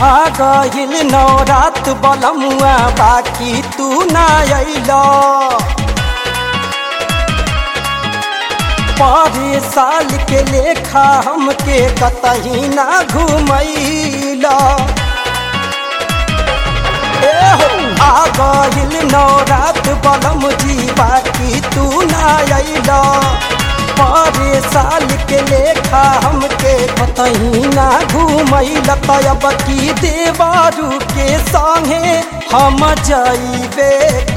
आ गइल नवरात बलमुआ बाकी तू ना अइला पारे साल के लेखा हमके कतही ना घुमैला आ गइल नवरात बलम जी बाकी तू ना अइला पारे साल के लेखा हमके कतही ना घुमैला तब की देवारू के संगे हम जाइबे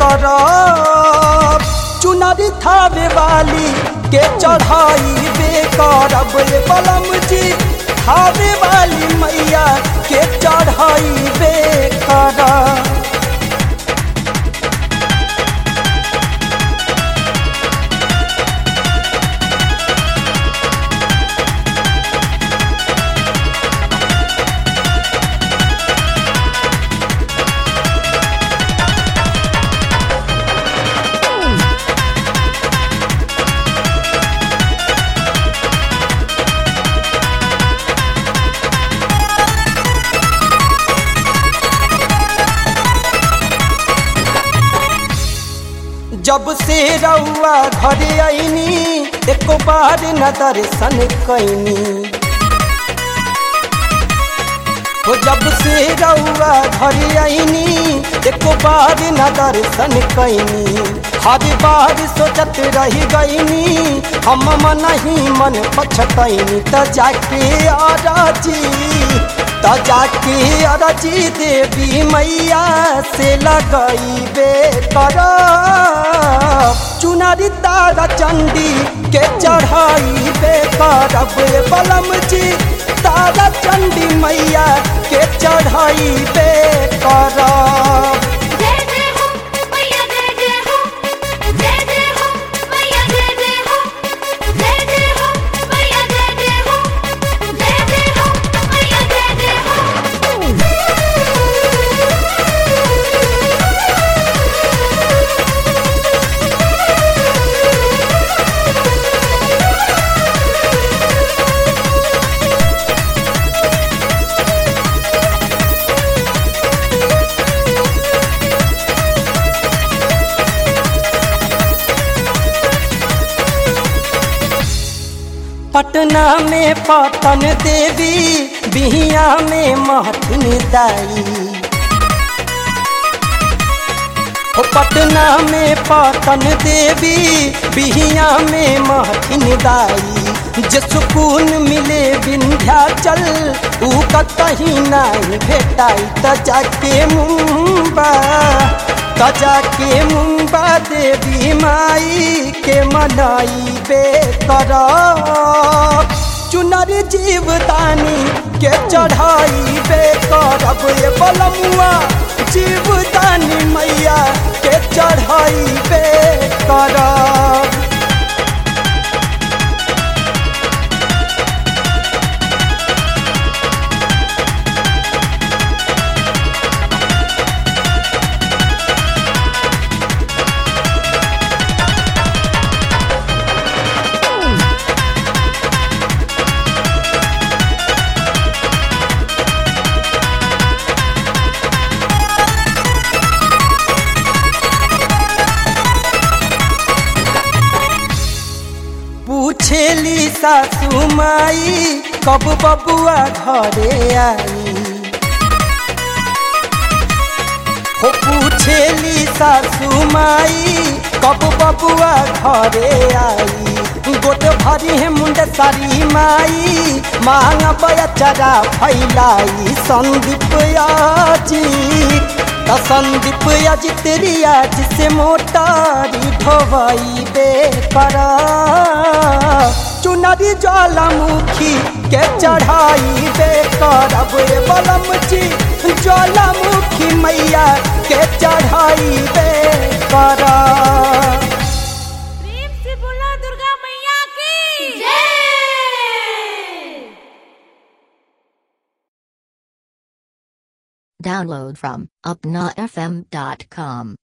करब चुनरी थावे वाली के चढ़ाइबे करब बलम जी थावे वाली मैया के चढ़ाइबे करब जब से रउआ घरे आईनी एको बार न दर्शन कैनी हो जब से रउआ घरे आईनी एको बार न दर्शन कैनी हर बार सोचत रही गईनी हम मन ही मन पछतैनी त जाके अरजी देवी मैया से लगइबे करब चुनरी तारा चंडी के चढ़ाइबे करब बलम जी तारा चंडी मैया के चढ़ाइबे करब पटना में पतन देवी बिहिया में महथिन दाई पटना में पतन देवी बिहिया में महथिन दाई जे सुकून मिले विंध्याचल ऊ कतही नहीं भेटाई त जाके मुंबा देवी माई के मनाइबे करब चुनरी जीवदानी के चढ़ाइबे करब बलमुआ जीवदानी मैया के चढ़ाइबे करब पूछेली सासू माई कब बबुआ घरे आई हो पूछेली सासू माई कब बबुआ घरे आई गोट भरी है मुंड सारी माई मांग बचरा फैलाई संदीप अजित रिया जिसे मोटारी ढोवाइबे करब चुनरी ज्वालामुखी के चढ़ाइबे करब बलम जी ज्वालामुखी मैया के चढ़ाइबे करब प्रेम से बोला दुर्गा मैया की जय। Download from upnafm.com.